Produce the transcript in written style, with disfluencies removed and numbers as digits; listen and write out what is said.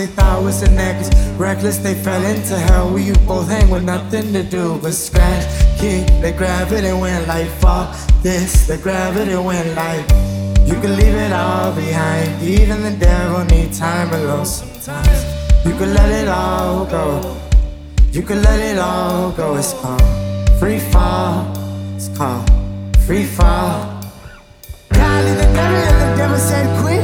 They thought was a necklace, reckless, they fell into hell. We you both hang with nothing to do but scratch, kick, the gravity went like fall. This, the gravity went like you can leave it all behind. Even the devil need time alone sometimes. You can let it all go. You can let it all go. It's called free fall. It's called free fall. Kylie the devil and the devil said queen.